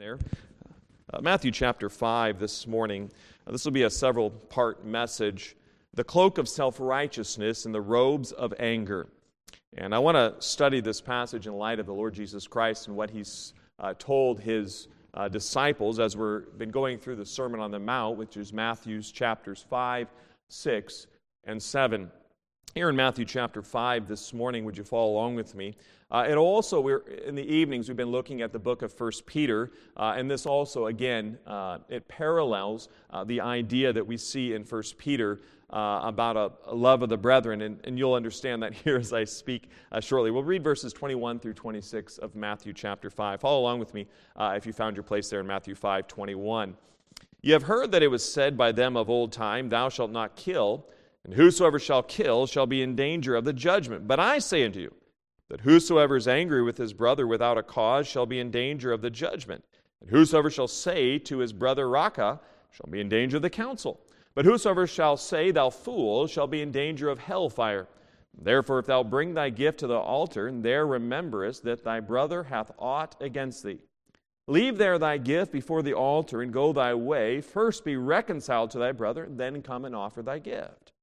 there. Matthew chapter 5 this morning. This will be a several-part message. The cloak of self-righteousness and the robes of anger. And I want to study this passage in light of the Lord Jesus Christ and what He's told His disciples as we've been going through the Sermon on the Mount, which is Matthew's chapters 5, 6, and 7. Here in Matthew chapter 5 this morning, would you follow along with me? And also, in the evenings, we've been looking at the book of 1 Peter, and this also, again, it parallels the idea that we see in 1 Peter about a love of the brethren, and you'll understand that here as I speak shortly. We'll read verses 21 through 26 of Matthew chapter 5. Follow along with me if you found your place there in Matthew 5:21. You have heard that it was said by them of old time, "Thou shalt not kill, and whosoever shall kill shall be in danger of the judgment. But I say unto you, that whosoever is angry with his brother without a cause shall be in danger of the judgment. And whosoever shall say to his brother, Raca, shall be in danger of the council. But whosoever shall say, Thou fool, shall be in danger of hellfire. Therefore, if thou bring thy gift to the altar, and there rememberest that thy brother hath aught against thee, leave there thy gift before the altar, and go thy way. First be reconciled to thy brother, and then come and offer thy gift.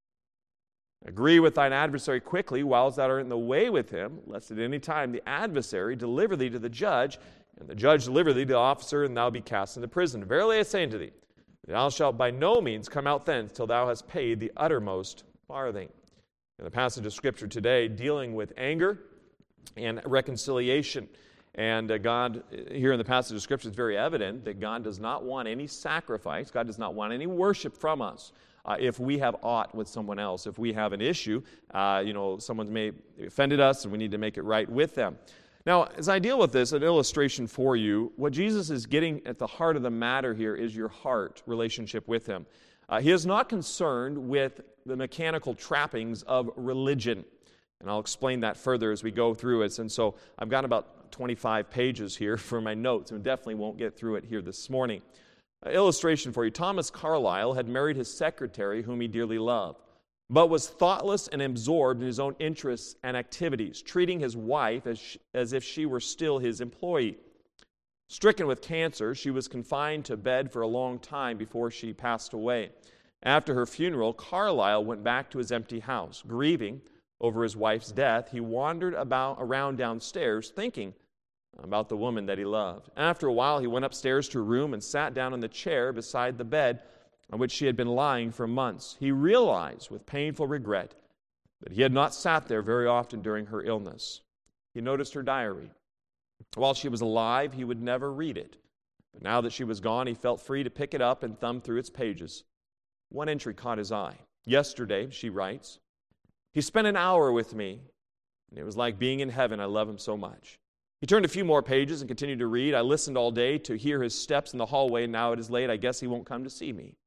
Agree with thine adversary quickly, whiles thou art in the way with him, lest at any time the adversary deliver thee to the judge, and the judge deliver thee to the officer, and thou be cast into prison. Verily I say unto thee, thou shalt by no means come out thence till thou hast paid the uttermost farthing." In the passage of Scripture today, dealing with anger and reconciliation. And God, here in the passage of Scripture, it's very evident that God does not want any sacrifice. God does not want any worship from us. If we have aught with someone else, if we have an issue, someone may have offended us and we need to make it right with them. Now, as I deal with this, an illustration for you, what Jesus is getting at the heart of the matter here is your heart relationship with Him. He is not concerned with the mechanical trappings of religion. And I'll explain that further as we go through it. And so I've got about 25 pages here for my notes, and definitely won't get through it here this morning. Illustration for you. Thomas Carlyle had married his secretary, whom he dearly loved, but was thoughtless and absorbed in his own interests and activities, treating his wife as if she were still his employee. Stricken with cancer, she was confined to bed for a long time before she passed away. After her funeral, Carlyle went back to his empty house. Grieving over his wife's death, he wandered around downstairs, thinking about the woman that he loved. After a while, he went upstairs to her room and sat down in the chair beside the bed on which she had been lying for months. He realized with painful regret that he had not sat there very often during her illness. He noticed her diary. While she was alive, he would never read it. But now that she was gone, he felt free to pick it up and thumb through its pages. One entry caught his eye. "Yesterday," she writes, "he spent an hour with me, and it was like being in heaven. I love him so much. He turned a few more pages and continued to read. I listened all day to hear his steps in the hallway, and now it is late. I guess he won't come to see me."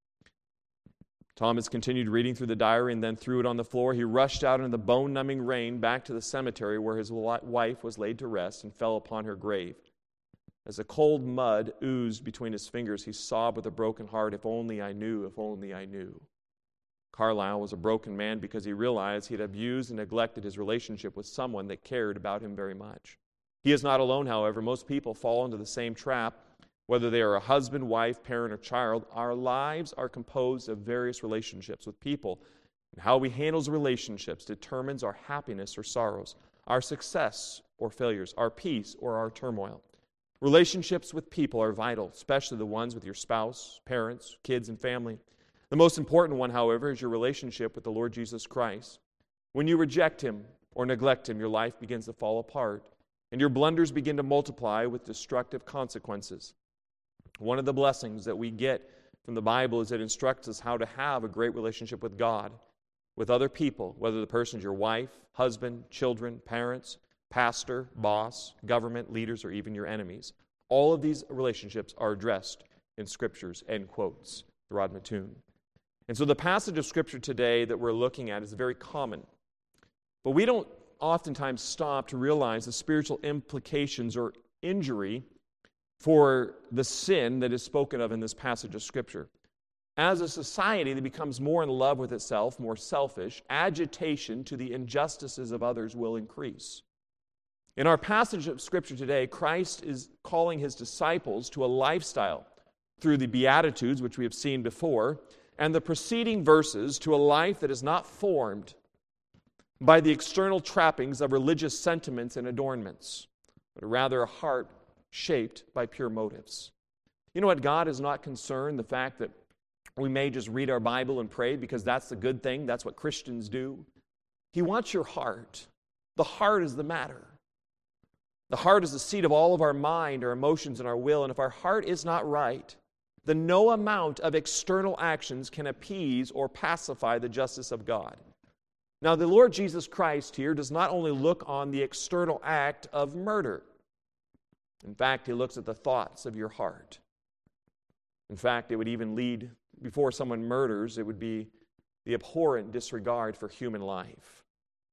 Thomas continued reading through the diary and then threw it on the floor. He rushed out into the bone-numbing rain back to the cemetery where his wife was laid to rest and fell upon her grave. As the cold mud oozed between his fingers, he sobbed with a broken heart, "If only I knew, if only I knew." Carlyle was a broken man because he realized he had abused and neglected his relationship with someone that cared about him very much. He is not alone, however. Most people fall into the same trap. Whether they are a husband, wife, parent, or child, our lives are composed of various relationships with people. And how we handle those relationships determines our happiness or sorrows, our success or failures, our peace or our turmoil. Relationships with people are vital, especially the ones with your spouse, parents, kids, and family. The most important one, however, is your relationship with the Lord Jesus Christ. When you reject Him or neglect Him, your life begins to fall apart, and your blunders begin to multiply with destructive consequences. One of the blessings that we get from the Bible is it instructs us how to have a great relationship with God, with other people, whether the person is your wife, husband, children, parents, pastor, boss, government, leaders, or even your enemies. All of these relationships are addressed in Scriptures, end quotes, Rod Mattoon. And so the passage of Scripture today that we're looking at is very common. But we don't oftentimes stop to realize the spiritual implications or injury for the sin that is spoken of in this passage of Scripture. As a society that becomes more in love with itself, more selfish, agitation to the injustices of others will increase. In our passage of Scripture today, Christ is calling his disciples to a lifestyle through the Beatitudes, which we have seen before, and the preceding verses to a life that is not formed by the external trappings of religious sentiments and adornments, but rather a heart shaped by pure motives. You know what? God is not concerned the fact that we may just read our Bible and pray because that's the good thing. That's what Christians do. He wants your heart. The heart is the matter. The heart is the seat of all of our mind, our emotions, and our will. And if our heart is not right, then no amount of external actions can appease or pacify the justice of God. Now, the Lord Jesus Christ here does not only look on the external act of murder. In fact, he looks at the thoughts of your heart. In fact, it would even lead, before someone murders, it would be the abhorrent disregard for human life.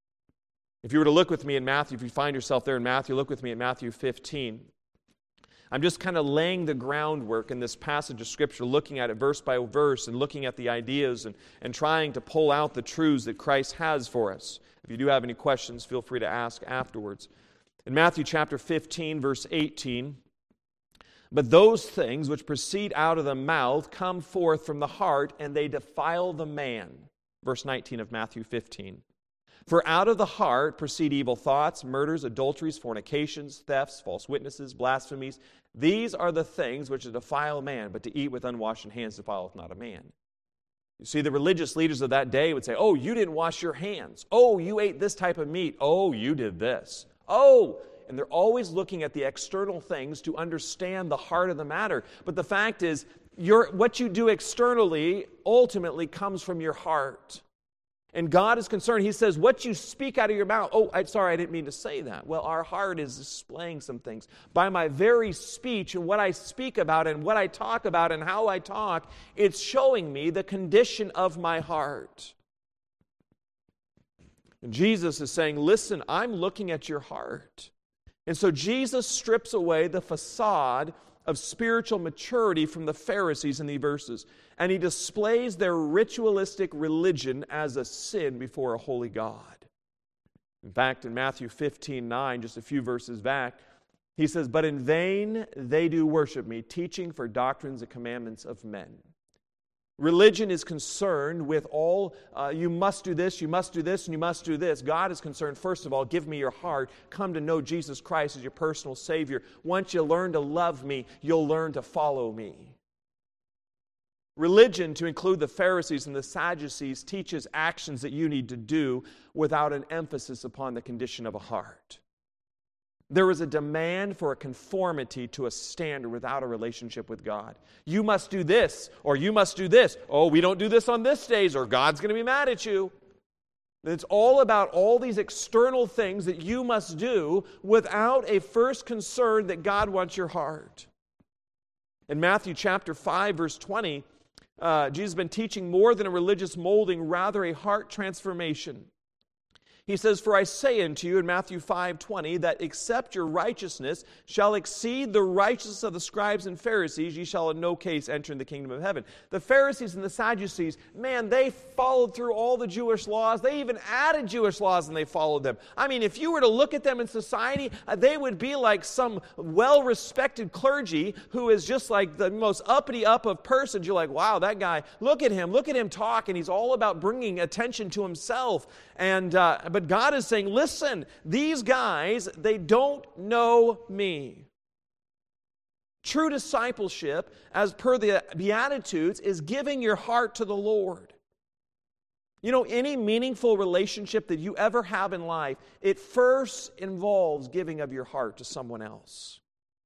If you were to look with me in Matthew, if you find yourself there in Matthew, look with me at Matthew 15. I'm just kind of laying the groundwork in this passage of Scripture, looking at it verse by verse and looking at the ideas and trying to pull out the truths that Christ has for us. If you do have any questions, feel free to ask afterwards. In Matthew chapter 15, verse 18, "But those things which proceed out of the mouth come forth from the heart, and they defile the man." Verse 19 of Matthew 15. "For out of the heart proceed evil thoughts, murders, adulteries, fornications, thefts, false witnesses, blasphemies. These are the things which defile man, but to eat with unwashed hands defileth not a man." You see, the religious leaders of that day would say, "Oh, you didn't wash your hands. Oh, you ate this type of meat. Oh, you did this. Oh," and they're always looking at the external things to understand the heart of the matter. But the fact is, what you do externally ultimately comes from your heart. And God is concerned. He says, what you speak out of your mouth, I didn't mean to say that. Well, our heart is displaying some things. By my very speech and what I speak about and what I talk about and how I talk, it's showing me the condition of my heart. And Jesus is saying, listen, I'm looking at your heart. And so Jesus strips away the facade of spiritual maturity from the Pharisees in these verses. And he displays their ritualistic religion as a sin before a holy God. In fact, in Matthew 15:9, just a few verses back, he says, "But in vain they do worship me, teaching for doctrines and commandments of men." Religion is concerned with all, you must do this, and you must do this. God is concerned, first of all, give me your heart. Come to know Jesus Christ as your personal Savior. Once you learn to love me, you'll learn to follow me. Religion, to include the Pharisees and the Sadducees, teaches actions that you need to do without an emphasis upon the condition of a heart. There is a demand for a conformity to a standard without a relationship with God. You must do this, or you must do this. Oh, we don't do this on this days, or God's going to be mad at you. It's all about all these external things that you must do without a first concern that God wants your heart. In Matthew chapter 5, verse 20, Jesus has been teaching more than a religious molding, rather a heart transformation. He says, "For I say unto you," in Matthew 5:20, "that except your righteousness shall exceed the righteousness of the scribes and Pharisees, ye shall in no case enter in the kingdom of heaven." The Pharisees and the Sadducees, man, they followed through all the Jewish laws. They even added Jewish laws and they followed them. I mean, if you were to look at them in society, they would be like some well-respected clergy who is just like the most uppity up of persons. You're like, wow, that guy, look at him talk, and he's all about bringing attention to himself. But God is saying, listen, these guys, they don't know me. True discipleship, as per the Beatitudes, is giving your heart to the Lord. You know, any meaningful relationship that you ever have in life, it first involves giving of your heart to someone else.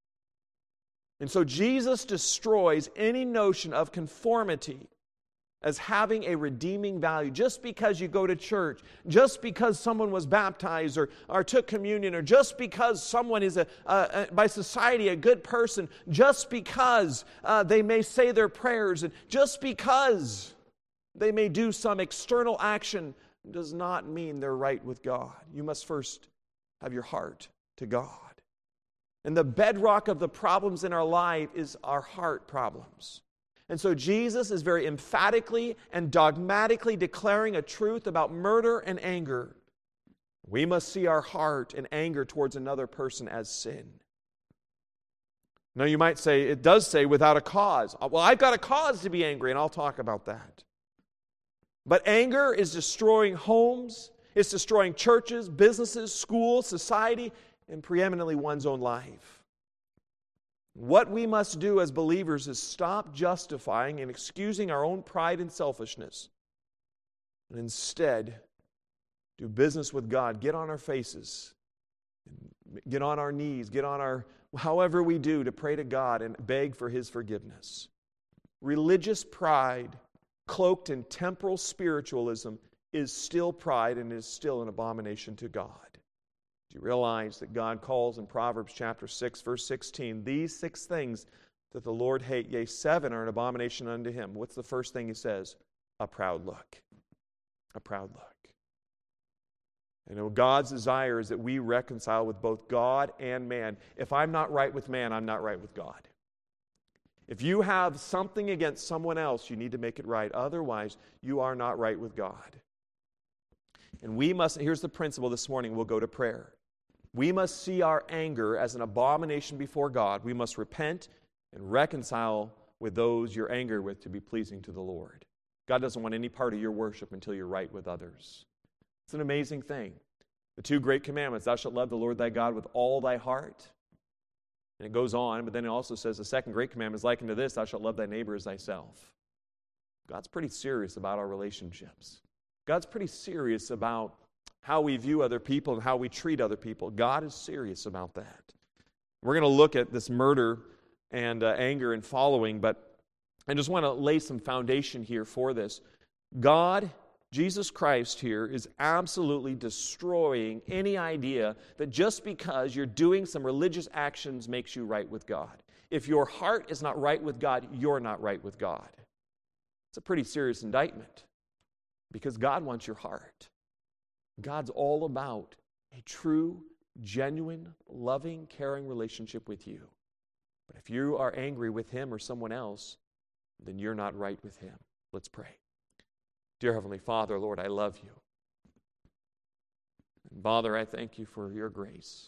And so Jesus destroys any notion of conformity as having a redeeming value. Just because you go to church, just because someone was baptized or took communion, or just because someone is by society a good person, just because they may say their prayers, and just because they may do some external action, does not mean they're right with God. You must first have your heart to God. And the bedrock of the problems in our life is our heart problems. And so Jesus is very emphatically and dogmatically declaring a truth about murder and anger. We must see our heart and anger towards another person as sin. Now you might say, it does say without a cause. Well, I've got a cause to be angry, and I'll talk about that. But anger is destroying homes, it's destroying churches, businesses, schools, society, and preeminently one's own life. What we must do as believers is stop justifying and excusing our own pride and selfishness, and instead do business with God. Get on our faces, get on our knees, get on our, however we do, to pray to God and beg for His forgiveness. Religious pride, cloaked in temporal spiritualism, is still pride and is still an abomination to God. Do you realize that God calls in Proverbs chapter 6, verse 16, these 6 things that the Lord hate, yea, 7 are an abomination unto Him? What's the first thing He says? A proud look. A proud look. And God's desire is that we reconcile with both God and man. If I'm not right with man, I'm not right with God. If you have something against someone else, you need to make it right. Otherwise, you are not right with God. And we must, here's the principle this morning, we'll go to prayer. We must see our anger as an abomination before God. We must repent and reconcile with those you're angry with to be pleasing to the Lord. God doesn't want any part of your worship until you're right with others. It's an amazing thing. The 2 great commandments, thou shalt love the Lord thy God with all thy heart. And it goes on, but then it also says the second great commandment is likened to this, thou shalt love thy neighbor as thyself. God's pretty serious about our relationships. God's pretty serious about how we view other people and how we treat other people. God is serious about that. We're going to look at this murder and anger and following, but I just want to lay some foundation here for this. God, Jesus Christ here, is absolutely destroying any idea that just because you're doing some religious actions makes you right with God. If your heart is not right with God, you're not right with God. It's a pretty serious indictment because God wants your heart. God's all about a true, genuine, loving, caring relationship with you. But if you are angry with Him or someone else, then you're not right with Him. Let's pray. Dear Heavenly Father, Lord, I love you. And Father, I thank you for your grace.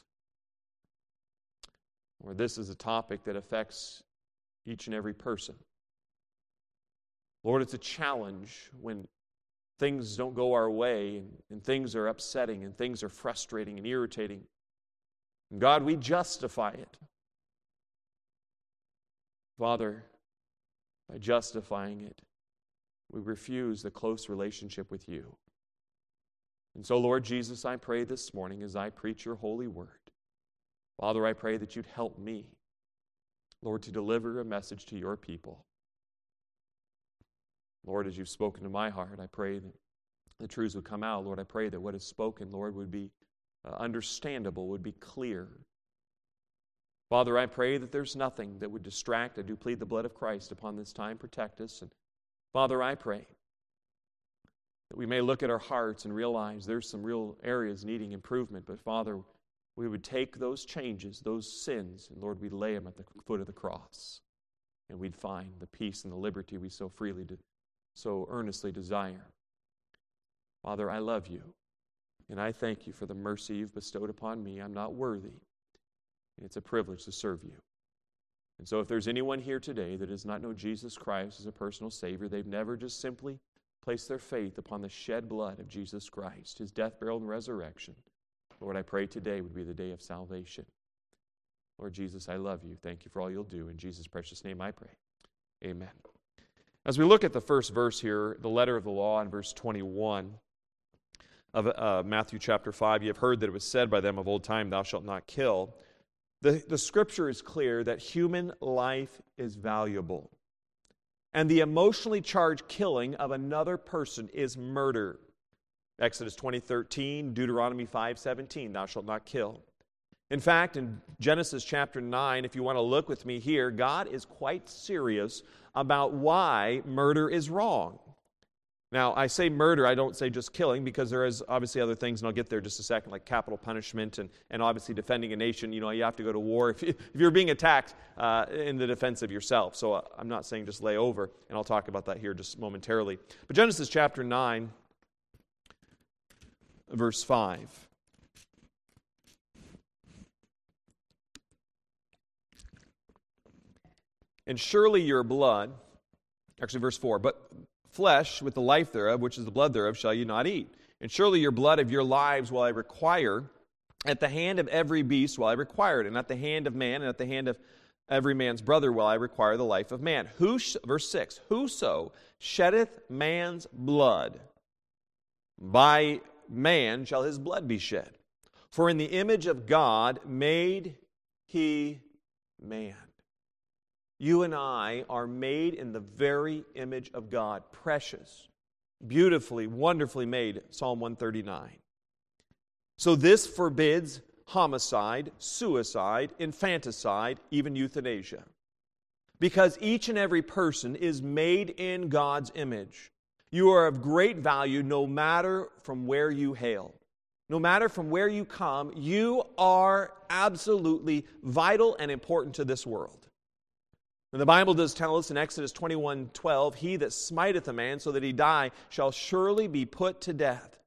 Lord, this is a topic that affects each and every person. Lord, it's a challenge when things don't go our way and things are upsetting and things are frustrating and irritating. And God, we justify it. Father, by justifying it, we refuse the close relationship with you. And so, Lord Jesus, I pray this morning as I preach your holy word, Father, I pray that you'd help me, Lord, to deliver a message to your people. Lord, as you've spoken to my heart, I pray that the truths would come out. Lord, I pray that what is spoken, Lord, would be understandable, would be clear. Father, I pray that there's nothing that would distract. I do plead the blood of Christ upon this time. Protect us. And Father, I pray that we may look at our hearts and realize there's some real areas needing improvement. But Father, we would take those changes, those sins, and Lord, we'd lay them at the foot of the cross. And we'd find the peace and the liberty we so freely so earnestly desire. Father, I love you, and I thank you for the mercy you've bestowed upon me. I'm not worthy, and it's a privilege to serve you. And so if there's anyone here today that does not know Jesus Christ as a personal Savior, they've never just simply placed their faith upon the shed blood of Jesus Christ, His death, burial, and resurrection, Lord, I pray today would be the day of salvation. Lord Jesus, I love you. Thank you for all you'll do. In Jesus' precious name I pray. Amen. As we look at the first verse here, the letter of the law in verse 21 of Matthew chapter 5, you have heard that it was said by them of old time, thou shalt not kill. The scripture is clear that human life is valuable. And the emotionally charged killing of another person is murder. Exodus 20:13, Deuteronomy 5:17, thou shalt not kill. In fact, in Genesis chapter 9, if you want to look with me here, God is quite serious about why murder is wrong. Now, I say murder, I don't say just killing, because there is obviously other things, and I'll get there in just a second, like capital punishment and obviously defending a nation. You know, you have to go to war if you're being attacked in the defense of yourself. So I'm not saying just lay over, and I'll talk about that here just momentarily. But Genesis chapter 9, verse 5. And surely your blood, actually verse 4, but flesh with the life thereof, which is the blood thereof, shall you not eat. And surely your blood of your lives will I require, at the hand of every beast will I require it, and at the hand of man, and at the hand of every man's brother will I require the life of man. Verse 6, whoso sheddeth man's blood, by man shall his blood be shed. For in the image of God made he man. You and I are made in the very image of God. Precious, beautifully, wonderfully made, Psalm 139. So this forbids homicide, suicide, infanticide, even euthanasia. Because each and every person is made in God's image. You are of great value no matter from where you hail. No matter from where you come, you are absolutely vital and important to this world. And the Bible does tell us in Exodus 21:12, he that smiteth a man so that he die shall surely be put to death.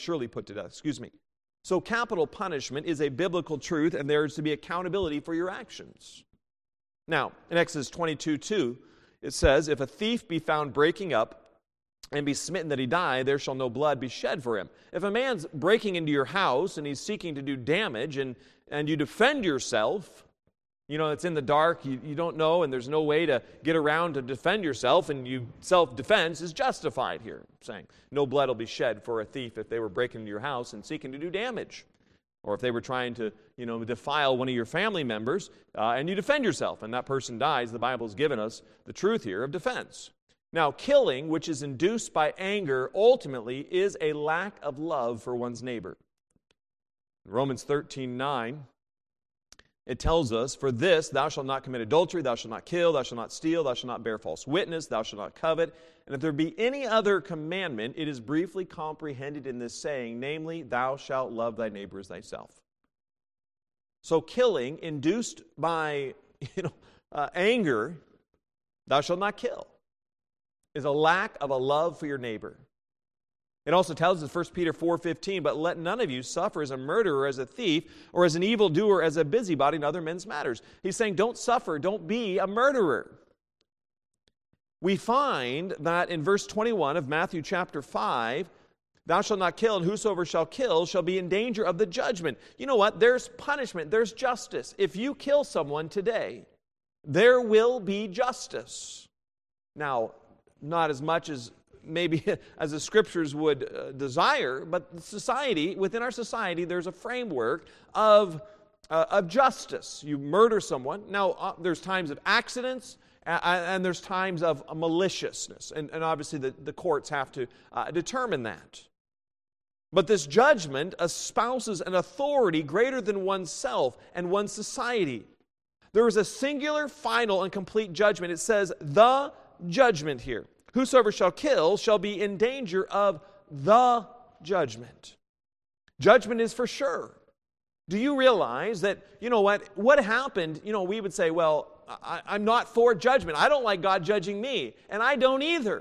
So capital punishment is a biblical truth, and there is to be accountability for your actions. Now, in Exodus 22:2, it says, if a thief be found breaking up and be smitten that he die, there shall no blood be shed for him. If a man's breaking into your house and he's seeking to do damage and you defend yourself, it's in the dark, you don't know, and there's no way to get around to defend yourself, and self-defense is justified here, saying no blood will be shed for a thief if they were breaking into your house and seeking to do damage. Or if they were trying to, defile one of your family members, and you defend yourself, and that person dies, the Bible's given us the truth here of defense. Now, killing, which is induced by anger, ultimately is a lack of love for one's neighbor. In Romans 13:9, it tells us, for this, thou shalt not commit adultery, thou shalt not kill, thou shalt not steal, thou shalt not bear false witness, thou shalt not covet. And if there be any other commandment, it is briefly comprehended in this saying, namely, thou shalt love thy neighbor as thyself. So killing, induced by anger, thou shalt not kill, is a lack of a love for your neighbor. It also tells us, 1 Peter 4:15, but let none of you suffer as a murderer, as a thief, or as an evildoer, as a busybody in other men's matters. He's saying, don't suffer, don't be a murderer. We find that in verse 21 of Matthew chapter 5, thou shalt not kill, and whosoever shall kill shall be in danger of the judgment. You know what? There's punishment, there's justice. If you kill someone today, there will be justice. Now, not as much as maybe as the Scriptures would desire, but within our society, there's a framework of justice. You murder someone. Now, there's times of accidents, and there's times of maliciousness, and obviously the courts have to determine that. But this judgment espouses an authority greater than oneself and one's society. There is a singular, final, and complete judgment. It says, the judgment here. Whosoever shall kill shall be in danger of the judgment. Judgment is for sure. Do you realize that, what happened, we would say, well, I'm not for judgment. I don't like God judging me, and I don't either.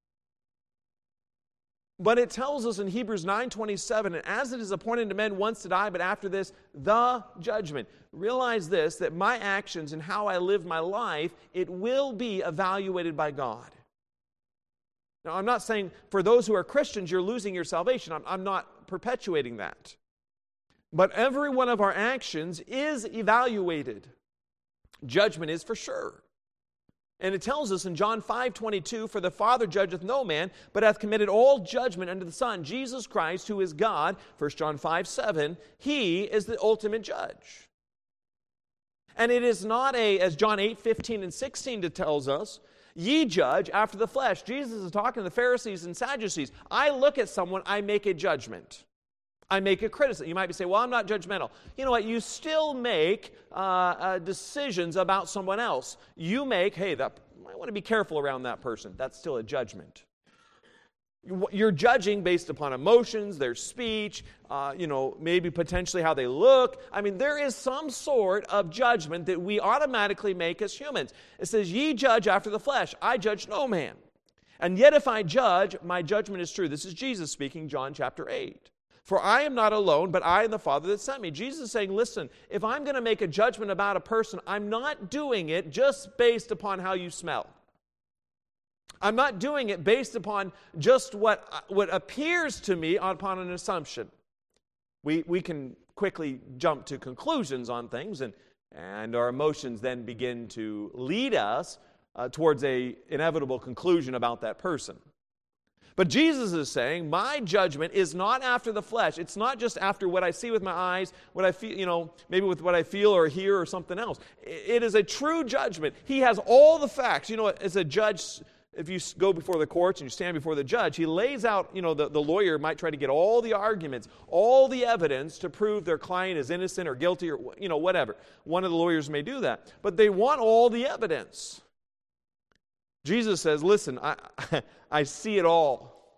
But it tells us in Hebrews 9:27, and as it is appointed to men once to die, but after this, the judgment. Realize this, that my actions and how I live my life, it will be evaluated by God. Now, I'm not saying for those who are Christians, you're losing your salvation. I'm not perpetuating that. But every one of our actions is evaluated. Judgment is for sure. And it tells us in John 5:22, for the Father judgeth no man, but hath committed all judgment unto the Son, Jesus Christ, who is God. 1 John 5:7, he is the ultimate judge. And it is not as John 8:15 and 16 tells us, ye judge after the flesh. Jesus is talking to the Pharisees and Sadducees. I look at someone, I make a judgment. I make a criticism. You might be saying, well, I'm not judgmental. You know what? You still make decisions about someone else. You make, I want to be careful around that person. That's still a judgment. You're judging based upon emotions, their speech, maybe potentially how they look. I mean, there is some sort of judgment that we automatically make as humans. It says, ye judge after the flesh. I judge no man. And yet if I judge, my judgment is true. This is Jesus speaking, John chapter 8. For I am not alone, but I and the Father that sent me. Jesus is saying, listen, if I'm going to make a judgment about a person, I'm not doing it just based upon how you smell. I'm not doing it based upon just what appears to me upon an assumption. We can quickly jump to conclusions on things, and our emotions then begin to lead us towards an inevitable conclusion about that person. But Jesus is saying, my judgment is not after the flesh. It's not just after what I see with my eyes, what I feel, maybe with what I feel or hear or something else. It is a true judgment. He has all the facts. As a judge, if you go before the courts and you stand before the judge, he lays out, the lawyer might try to get all the arguments, all the evidence to prove their client is innocent or guilty or, whatever. One of the lawyers may do that. But they want all the evidence. Jesus says, listen, I see it all.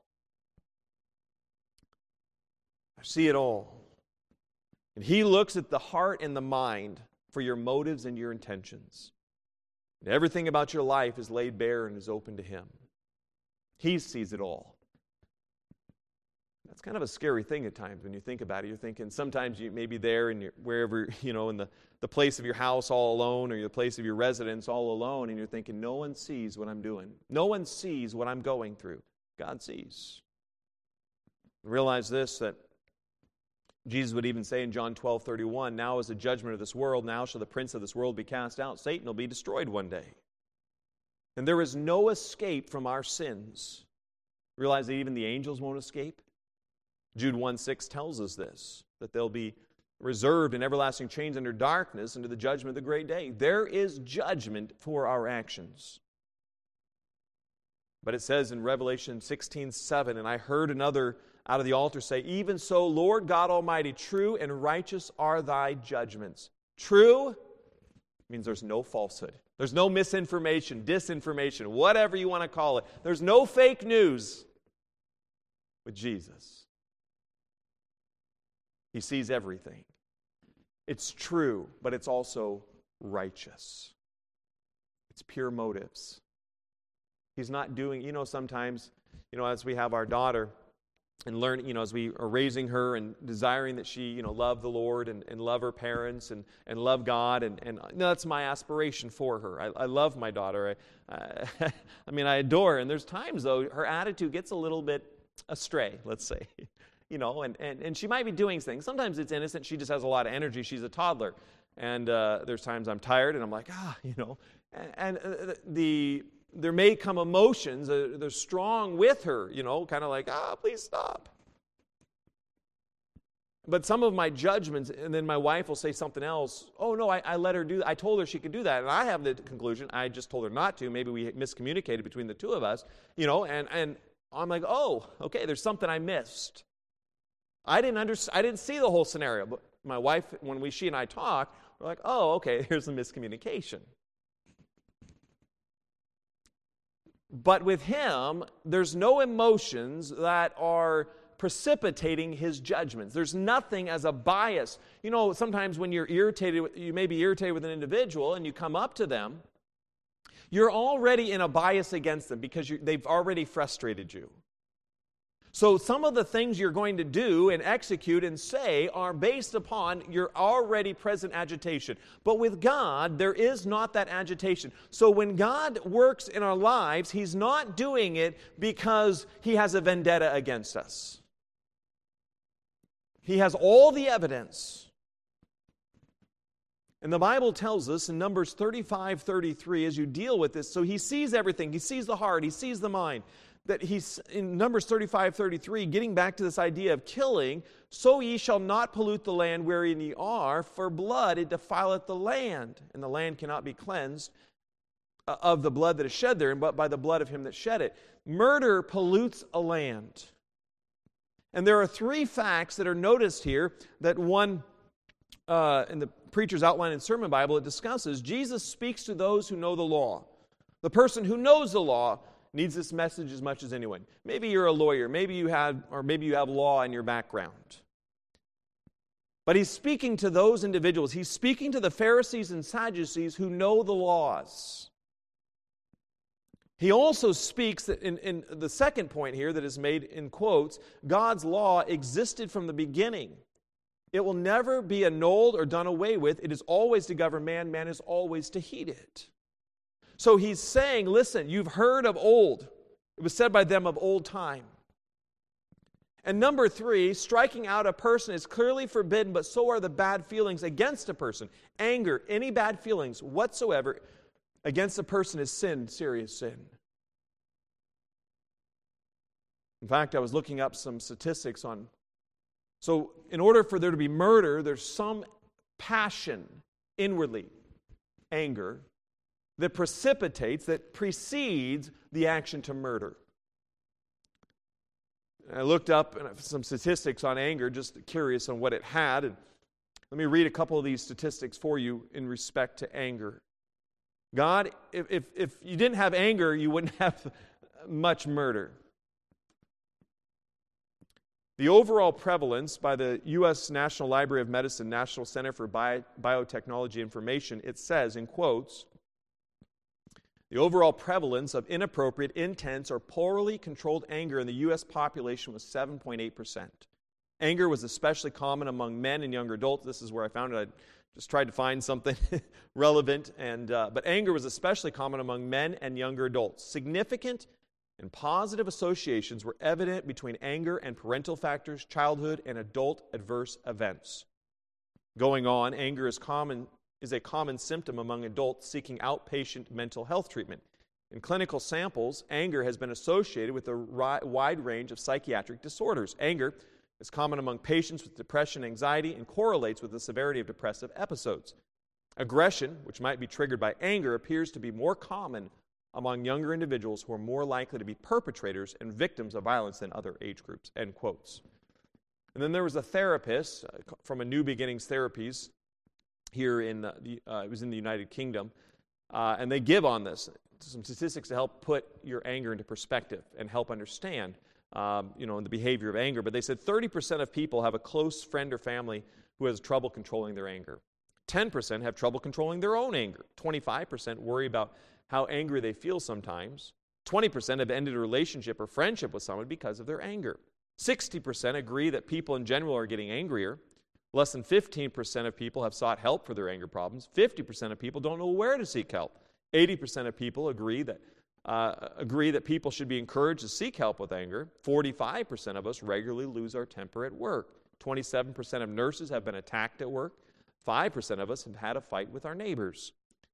I see it all. And he looks at the heart and the mind for your motives and your intentions. And everything about your life is laid bare and is open to him. He sees it all. That's kind of a scary thing at times when you think about it. You're thinking sometimes you may be there and you're wherever, in the place of your house all alone or the place of your residence all alone, and you're thinking, no one sees what I'm doing. No one sees what I'm going through. God sees. Realize this, that Jesus would even say in John 12:31, now is the judgment of this world, now shall the prince of this world be cast out. Satan will be destroyed one day. And there is no escape from our sins. Realize that even the angels won't escape? Jude 1:6 tells us this, that they'll be reserved in everlasting chains under darkness unto the judgment of the great day. There is judgment for our actions. But it says in Revelation 16:7, and I heard another out of the altar say, even so, Lord God Almighty, true and righteous are thy judgments. True means there's no falsehood. There's no misinformation, disinformation, whatever you want to call it. There's no fake news with Jesus. He sees everything. It's true, but it's also righteous. It's pure motives. He's not doing, sometimes, as we have our daughter and learn, as we are raising her and desiring that she, love the Lord and love her parents and love God, and that's my aspiration for her. I love my daughter. I adore her. And there's times, though, her attitude gets a little bit astray, let's say. And she might be doing things. Sometimes it's innocent. She just has a lot of energy. She's a toddler. And there's times I'm tired and I'm like, there may come emotions. They're strong with her, kind of like, please stop. But some of my judgments, and then my wife will say something else. Oh, no, I let her do that. I told her she could do that. And I have the conclusion, I just told her not to. Maybe we miscommunicated between the two of us, and I'm like, oh, okay, there's something I missed. I didn't see the whole scenario, but my wife, when she and I talk, we're like, oh, okay, here's a miscommunication. But with him, there's no emotions that are precipitating his judgments. There's nothing as a bias. Sometimes when you're irritated, you may be irritated with an individual and you come up to them, you're already in a bias against them because they've already frustrated you. So some of the things you're going to do and execute and say are based upon your already present agitation. But with God, there is not that agitation. So when God works in our lives, He's not doing it because He has a vendetta against us. He has all the evidence. And the Bible tells us in Numbers 35:33, as you deal with this, so He sees everything. He sees the heart. He sees the mind. That he's, in Numbers 35:33, getting back to this idea of killing, so ye shall not pollute the land wherein ye are, for blood it defileth the land, and the land cannot be cleansed of the blood that is shed therein, but by the blood of him that shed it. Murder pollutes a land. And there are three facts that are noticed here that one, in the preacher's outline in Sermon Bible, it discusses. Jesus speaks to those who know the law. The person who knows the law needs this message as much as anyone. Maybe you're a lawyer, maybe you have law in your background. But he's speaking to those individuals. He's speaking to the Pharisees and Sadducees who know the laws. He also speaks that in the second point here that is made in quotes, God's law existed from the beginning. It will never be annulled or done away with. It is always to govern man. Man is always to heed it. So he's saying, listen, you've heard of old. It was said by them of old time. And number 3, striking out a person is clearly forbidden, but so are the bad feelings against a person. Anger, any bad feelings whatsoever against a person is sin, serious sin. In fact, I was looking up some statistics on, so in order for there to be murder, there's some passion inwardly, anger, that precipitates, that precedes the action to murder. I looked up some statistics on anger, just curious on what it had. And let me read a couple of these statistics for you in respect to anger. God, if you didn't have anger, you wouldn't have much murder. The overall prevalence by the U.S. National Library of Medicine, National Center for Biotechnology Information, it says, in quotes, the overall prevalence of inappropriate, intense, or poorly controlled anger in the U.S. population was 7.8%. Anger was especially common among men and younger adults. This is where I found it. I just tried to find something relevant. But anger was especially common among men and younger adults. Significant and positive associations were evident between anger and parental factors, childhood, and adult adverse events. Going on, anger is a common symptom among adults seeking outpatient mental health treatment. In clinical samples, anger has been associated with a wide range of psychiatric disorders. Anger is common among patients with depression and anxiety and correlates with the severity of depressive episodes. Aggression, which might be triggered by anger, appears to be more common among younger individuals who are more likely to be perpetrators and victims of violence than other age groups, end quotes. And then there was a therapist from a New Beginnings Therapies here it was in the United Kingdom, and they give on this some statistics to help put your anger into perspective and help understand, the behavior of anger. But they said 30% of people have a close friend or family who has trouble controlling their anger. 10% have trouble controlling their own anger. 25% worry about how angry they feel sometimes. 20% have ended a relationship or friendship with someone because of their anger. 60% agree that people in general are getting angrier. Less than 15% of people have sought help for their anger problems. 50% of people don't know where to seek help. 80% of people agree that people should be encouraged to seek help with anger. 45% of us regularly lose our temper at work. 27% of nurses have been attacked at work. 5% of us have had a fight with our neighbors.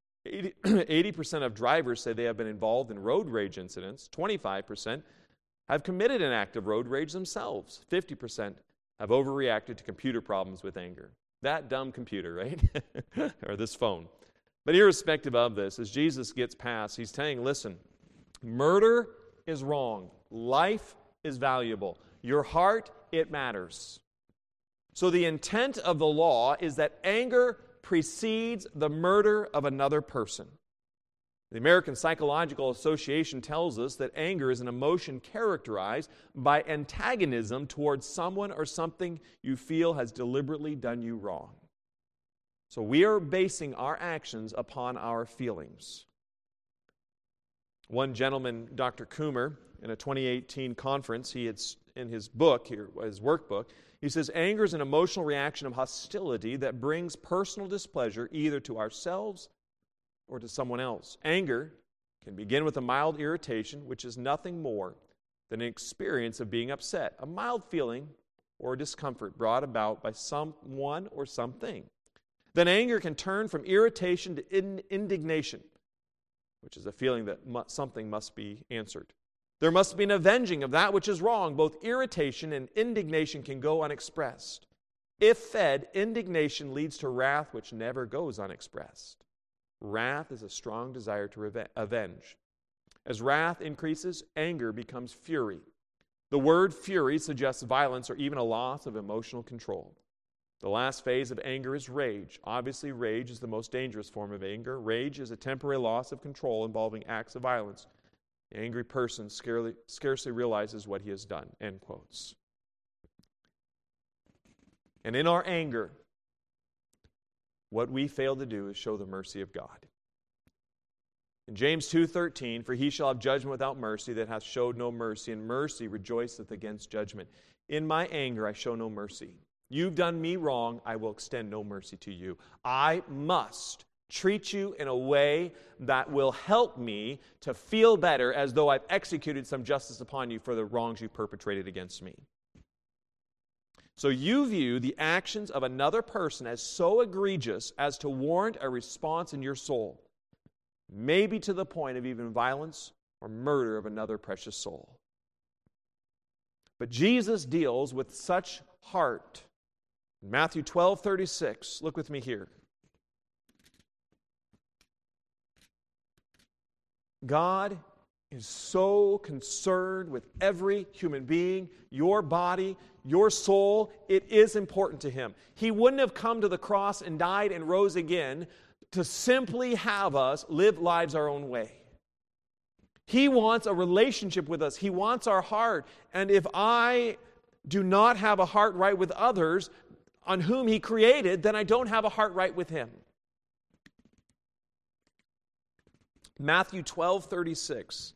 80% of drivers say they have been involved in road rage incidents. 25% have committed an act of road rage themselves. 50% have overreacted to computer problems with anger. That dumb computer, right? Or this phone. But irrespective of this, as Jesus gets past, he's saying, listen, murder is wrong. Life is valuable. Your heart, it matters. So the intent of the law is that anger precedes the murder of another person. The American Psychological Association tells us that anger is an emotion characterized by antagonism towards someone or something you feel has deliberately done you wrong. So we are basing our actions upon our feelings. One gentleman, Dr. Coomer, in a 2018 conference, he had in his book, his workbook, he says, anger is an emotional reaction of hostility that brings personal displeasure either to ourselves or to someone else. Anger can begin with a mild irritation, which is nothing more than an experience of being upset, a mild feeling or discomfort brought about by someone or something. Then anger can turn from irritation to indignation, which is a feeling that something must be answered. There must be an avenging of that which is wrong. Both irritation and indignation can go unexpressed. If fed, indignation leads to wrath which never goes unexpressed. Wrath is a strong desire to avenge. As wrath increases, anger becomes fury. The word fury suggests violence or even a loss of emotional control. The last phase of anger is rage. Obviously, rage is the most dangerous form of anger. Rage is a temporary loss of control involving acts of violence. The angry person scarcely realizes what he has done, end quotes. And in our anger, what we fail to do is show the mercy of God. In James 2:13, for he shall have judgment without mercy that hath showed no mercy, and mercy rejoiceth against judgment. In my anger I show no mercy. You've done me wrong, I will extend no mercy to you. I must treat you in a way that will help me to feel better as though I've executed some justice upon you for the wrongs you perpetrated against me. So you view the actions of another person as so egregious as to warrant a response in your soul, maybe to the point of even violence or murder of another precious soul. But Jesus deals with such heart. Matthew 12:36, look with me here. God is so concerned with every human being, your body, your soul. It is important to Him. He wouldn't have come to the cross and died and rose again to simply have us live lives our own way. He wants a relationship with us. He wants our heart. And if I do not have a heart right with others on whom He created, then I don't have a heart right with Him. Matthew 12:36.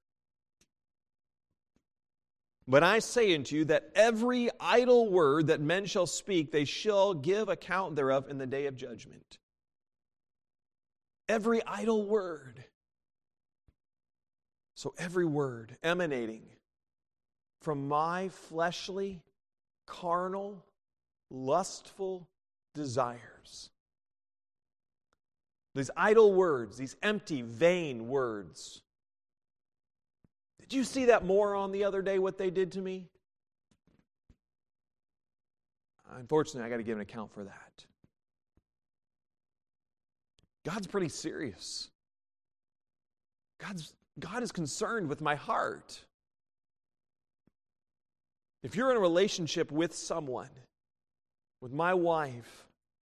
But I say unto you that every idle word that men shall speak, they shall give account thereof in the day of judgment. Every idle word. So every word emanating from my fleshly, carnal, lustful desires. These idle words, these empty, vain words. Did you see that moron the other day, what they did to me? Unfortunately, I got to give an account for that. God's pretty serious. God is concerned with my heart. If you're in a relationship with someone, with my wife,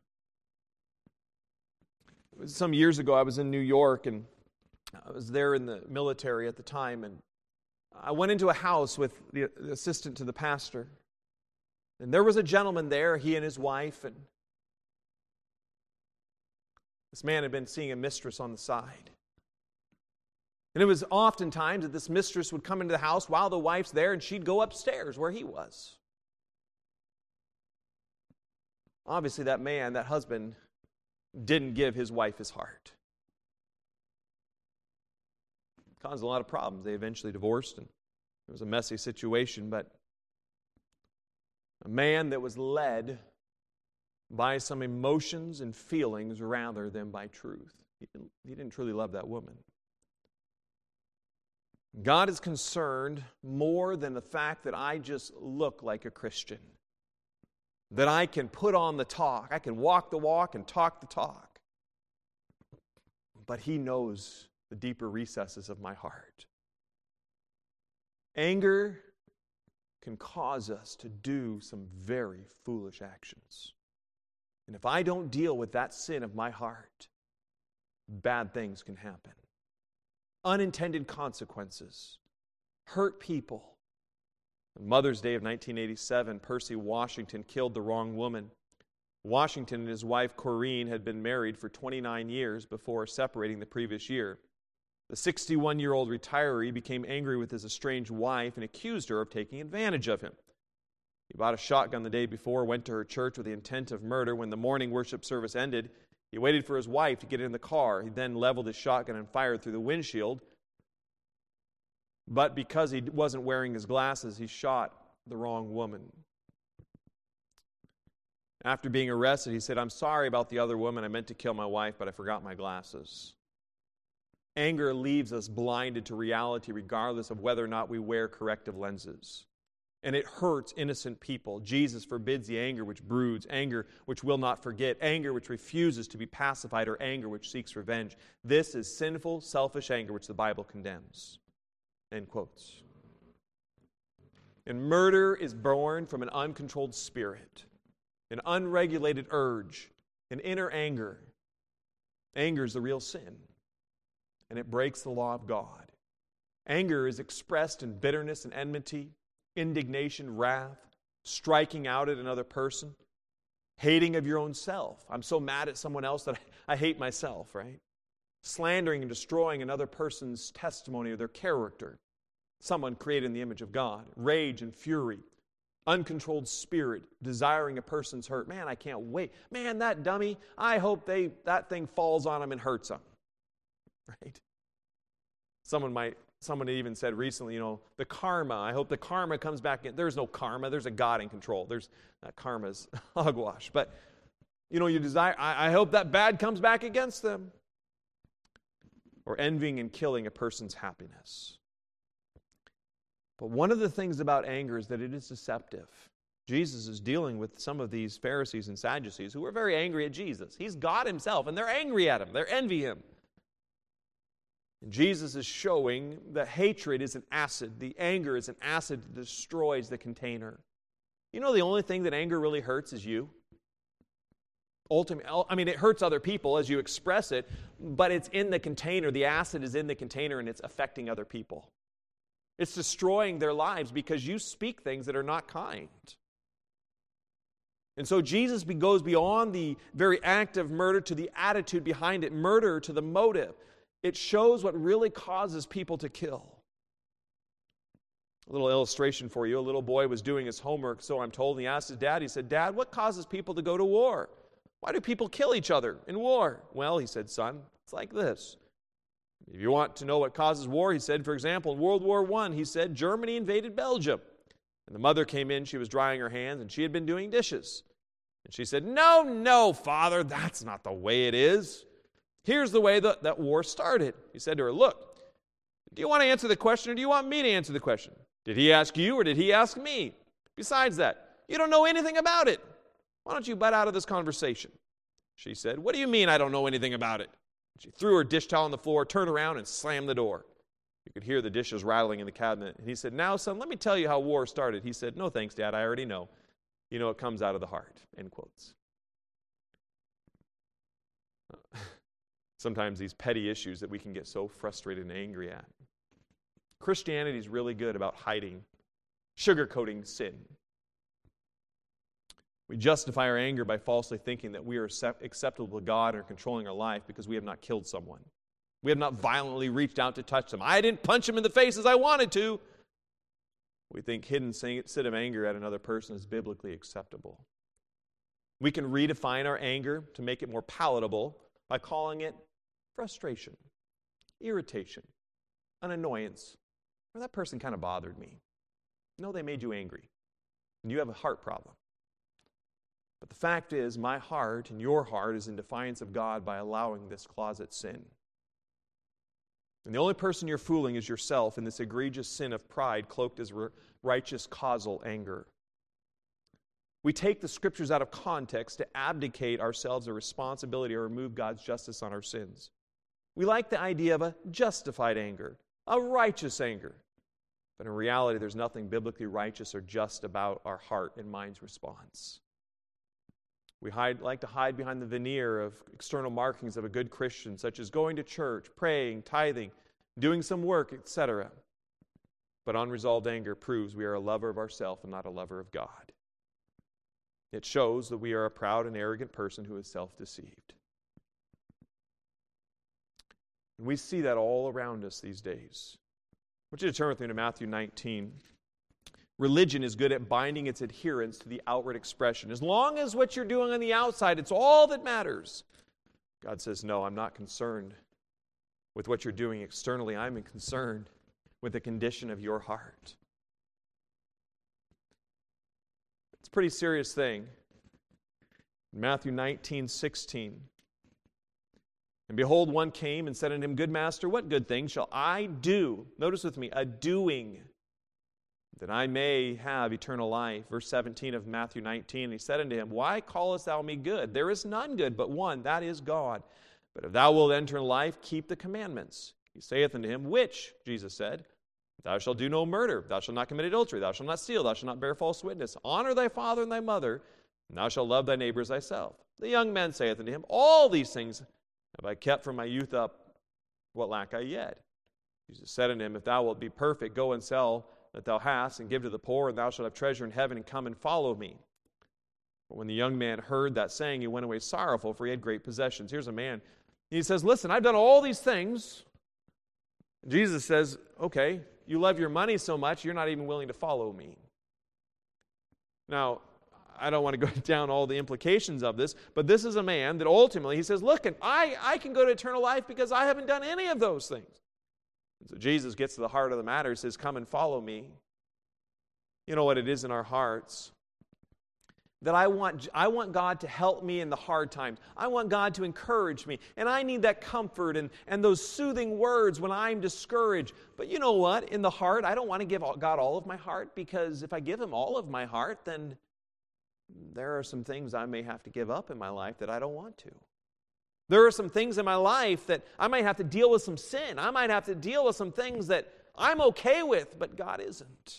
some years ago I was in New York and I was there in the military at the time, and I went into a house with the assistant to the pastor. And there was a gentleman there, he and his wife, and this man had been seeing a mistress on the side. And it was oftentimes that this mistress would come into the house while the wife's there, and she'd go upstairs where he was. Obviously, that man, that husband, didn't give his wife his heart. It caused a lot of problems. They eventually divorced, and it was a messy situation, but a man that was led by some emotions and feelings rather than by truth. He didn't truly love that woman. God is concerned more than the fact that I just look like a Christian. That I can put on the talk. I can walk the walk and talk the talk. But He knows the deeper recesses of my heart. Anger can cause us to do some very foolish actions. And if I don't deal with that sin of my heart, bad things can happen. Unintended consequences. Hurt people. On Mother's Day of 1987, Percy Washington killed the wrong woman. Washington and his wife Corinne had been married for 29 years before separating the previous year. The 61-year-old retiree became angry with his estranged wife and accused her of taking advantage of him. He bought a shotgun the day before, went to her church with the intent of murder. When the morning worship service ended, he waited for his wife to get in the car. He then leveled his shotgun and fired through the windshield. But because he wasn't wearing his glasses, he shot the wrong woman. After being arrested, he said, "I'm sorry about the other woman. I meant to kill my wife, but I forgot my glasses." Anger leaves us blinded to reality regardless of whether or not we wear corrective lenses. And it hurts innocent people. Jesus forbids the anger which broods, anger which will not forget, anger which refuses to be pacified, or anger which seeks revenge. This is sinful, selfish anger which the Bible condemns. End quotes. And murder is born from an uncontrolled spirit, an unregulated urge, an inner anger. Anger is the real sin, and it breaks the law of God. Anger is expressed in bitterness and enmity, indignation, wrath, striking out at another person, hating of your own self. I'm so mad at someone else that I hate myself, right? slandering and destroying another person's testimony or their character. Someone created in the image of God. Rage and fury. Uncontrolled spirit, desiring a person's hurt. Man, I can't wait. Man, that dummy, I hope that thing falls on him and hurts him. Right? Someone even said recently, the karma. I hope the karma comes back in. There's no karma. There's a God in control. That karma's hogwash. But, you desire, I hope that bad comes back against them. Or envying and killing a person's happiness. But one of the things about anger is that it is deceptive. Jesus is dealing with some of these Pharisees and Sadducees who are very angry at Jesus. He's God himself, and they're angry at him. They envy him. And Jesus is showing that hatred is an acid. The anger is an acid that destroys the container. The only thing that anger really hurts is you. Ultimately, it hurts other people as you express it, but it's in the container. The acid is in the container, and it's affecting other people. It's destroying their lives because you speak things that are not kind. And so Jesus goes beyond the very act of murder to the attitude behind it, murder to the motive. It shows what really causes people to kill. A little illustration for you. A little boy was doing his homework, so I'm told, and he asked his dad, he said, "Dad, what causes people to go to war? Why do people kill each other in war?" "Well," he said, "son, it's like this. If you want to know what causes war," he said, for example, in World War I, he said, Germany invaded Belgium. And the mother came in, she was drying her hands, and she had been doing dishes. And she said, No, Father, that's not the way it is. Here's the way that war started." He said to her, "Look, do you want to answer the question, or do you want me to answer the question? Did he ask you, or did he ask me? Besides that, you don't know anything about it. Why don't you butt out of this conversation?" She said, "What do you mean I don't know anything about it?" She threw her dish towel on the floor, turned around, and slammed the door. You could hear the dishes rattling in the cabinet. And he said, "Now, son, let me tell you how war started." He said, "No, thanks, Dad, I already know. It comes out of the heart," end quotes. Sometimes these petty issues that we can get so frustrated and angry at. Christianity is really good about hiding, sugarcoating sin. We justify our anger by falsely thinking that we are acceptable to God and are controlling our life because we have not killed someone. We have not violently reached out to touch them. I didn't punch him in the face as I wanted to. We think hidden sin of anger at another person is biblically acceptable. We can redefine our anger to make it more palatable by calling it frustration, irritation, an annoyance, or that person kind of bothered me. No, they made you angry, and you have a heart problem. But the fact is, my heart and your heart is in defiance of God by allowing this closet sin. And the only person you're fooling is yourself in this egregious sin of pride cloaked as righteous causal anger. We take the Scriptures out of context to abdicate ourselves a responsibility or remove God's justice on our sins. We like the idea of a justified anger, a righteous anger. But in reality, there's nothing biblically righteous or just about our heart and mind's response. We like to hide behind the veneer of external markings of a good Christian, such as going to church, praying, tithing, doing some work, etc. But unresolved anger proves we are a lover of ourselves and not a lover of God. It shows that we are a proud and arrogant person who is self-deceived. And we see that all around us these days. I want you to turn with me to Matthew 19. Religion is good at binding its adherents to the outward expression. As long as what you're doing on the outside, it's all that matters. God says, no, I'm not concerned with what you're doing externally. I'm concerned with the condition of your heart. It's a pretty serious thing. Matthew 19:16. And behold, one came and said unto him, Good master, what good thing shall I do? Notice with me, a doing, that I may have eternal life. Verse 17 of Matthew 19, and he said unto him, Why callest thou me good? There is none good but one, that is God. But if thou wilt enter life, keep the commandments. He saith unto him, Which? Jesus said, Thou shalt do no murder, thou shalt not commit adultery, thou shalt not steal, thou shalt not bear false witness. Honor thy father and thy mother, and thou shalt love thy neighbor as thyself. The young man saith unto him, All these things have I kept from my youth up, what lack I yet? Jesus said unto him, If thou wilt be perfect, go and sell that thou hast, and give to the poor, and thou shalt have treasure in heaven, and come and follow me. But when the young man heard that saying, he went away sorrowful, for he had great possessions. Here's a man, He says, listen, I've done all these things. Jesus says, okay, you love your money so much, you're not even willing to follow me. Now, I don't want to go down all the implications of this, but this is a man that ultimately, he says, look, I can go to eternal life because I haven't done any of those things. So Jesus gets to the heart of the matter. He says, come and follow me. You know what it is in our hearts? That I want God to help me in the hard times. I want God to encourage me. And I need that comfort and those soothing words when I'm discouraged. But you know what? In the heart, I don't want to give God all of my heart, because if I give Him all of my heart, then there are some things I may have to give up in my life that I don't want to. There are some things in my life that I might have to deal with some sin. I might have to deal with some things that I'm okay with, but God isn't.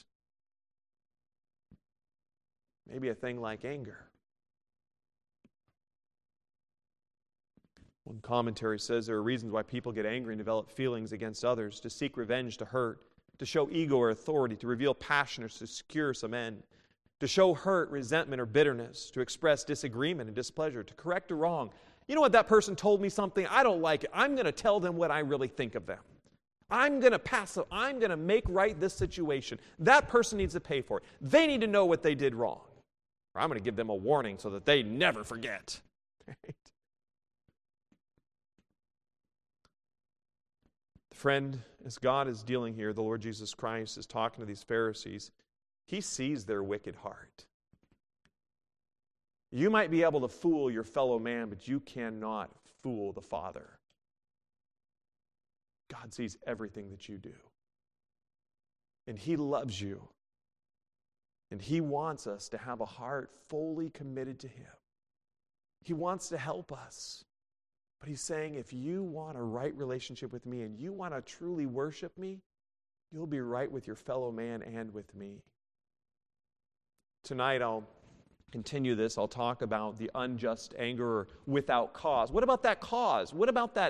Maybe a thing like anger. One commentary says there are reasons why people get angry and develop feelings against others: to seek revenge, to hurt, to show ego or authority, to reveal passion or to secure some end, to show hurt, resentment, or bitterness, to express disagreement and displeasure, to correct a wrong. You know what, that person told me something, I don't like it. I'm going to tell them what I really think of them. I'm going to make right this situation. That person needs to pay for it. They need to know what they did wrong. Or I'm going to give them a warning so that they never forget. Right? Friend, as God is dealing here, the Lord Jesus Christ is talking to these Pharisees. He sees their wicked heart. You might be able to fool your fellow man, but you cannot fool the Father. God sees everything that you do. And He loves you. And He wants us to have a heart fully committed to Him. He wants to help us. But He's saying, if you want a right relationship with me and you want to truly worship me, you'll be right with your fellow man and with me. Tonight I'll continue this. I'll talk about the unjust anger without cause. What about that cause? What about that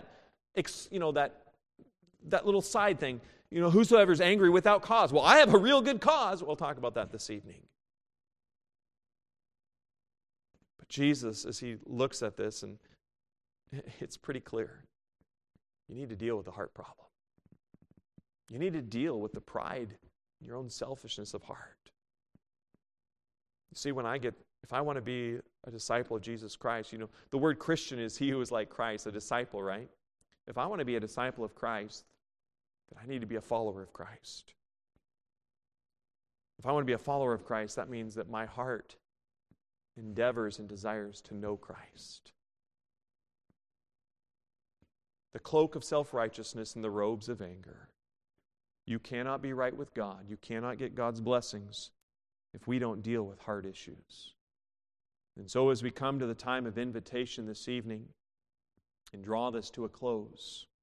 little side thing? Whosoever's angry without cause. Well, I have a real good cause. We'll talk about that this evening. But Jesus, as He looks at this, and it's pretty clear, you need to deal with the heart problem. You need to deal with the pride, your own selfishness of heart. You see, if I want to be a disciple of Jesus Christ, the word Christian is he who is like Christ, a disciple, right? If I want to be a disciple of Christ, then I need to be a follower of Christ. If I want to be a follower of Christ, that means that my heart endeavors and desires to know Christ. The cloak of self-righteousness and the robes of anger. You cannot be right with God. You cannot get God's blessings if we don't deal with heart issues. And so as we come to the time of invitation this evening and draw this to a close,